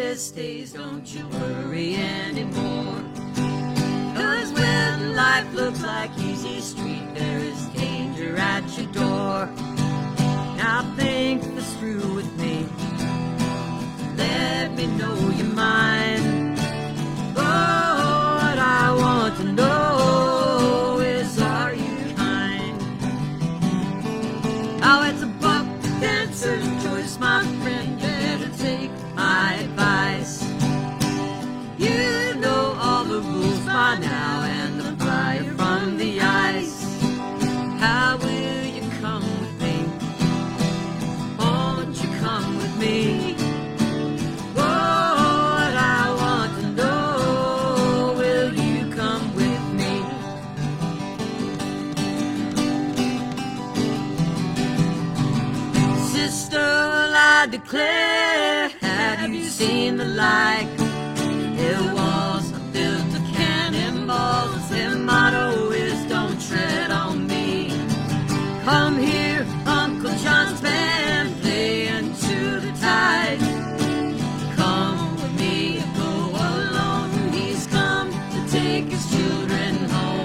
this stays, don't you worry anymore. 'Cause when life looks like easy street, there is danger at your door. Now think this through with me, let me know you're mine. Oh, what I want to know is, are you kind? Oh, it's a buck dancer's choice, my friend, better take my advice. You know all the rules by now, and the fire from the ice. How will you come with me? Won't you come with me? I declare, have you seen the like? Their walls are built of cannonballs. Their motto is, don't tread on me. Come here, Uncle John's band, play into the tide. Come with me, go alone. He's come to take his children home.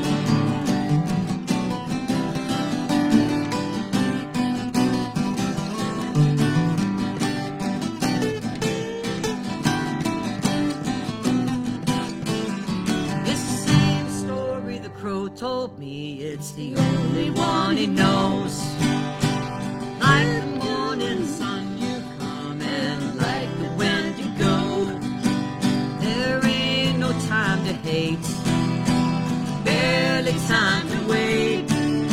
Crow told me it's the only one he knows. Like the morning sun you come, and like the wind you go. There ain't no time to hate, barely time to wait.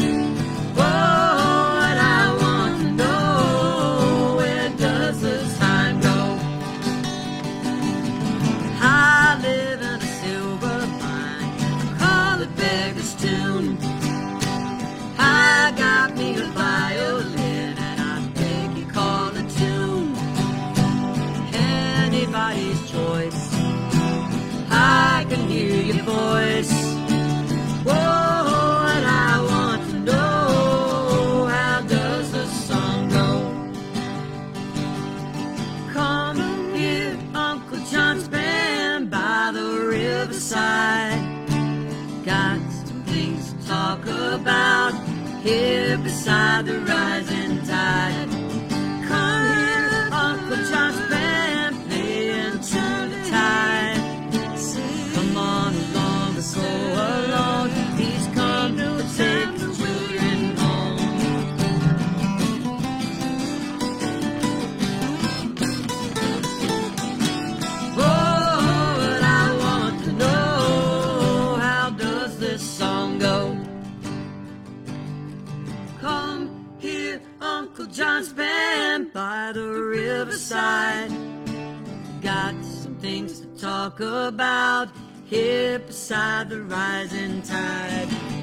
Oh, what I want to know, where does the time go? I live in a silver mine, call it beggar's tune. I got me a violin, and I beg you call a tune. Anybody's choice, I can hear your voice. Whoa, what I want to know, how does the song go? Come here, Uncle John's band by the riverside. Got some things to talk about here beside the rising tide. Come here, Uncle John's band, play into the tide. Come on along, let's go along. He's come to take the children home. Oh, what I want to know, how does this song go? Come here, Uncle John's band by the riverside. Got some things to talk about here beside the rising tide.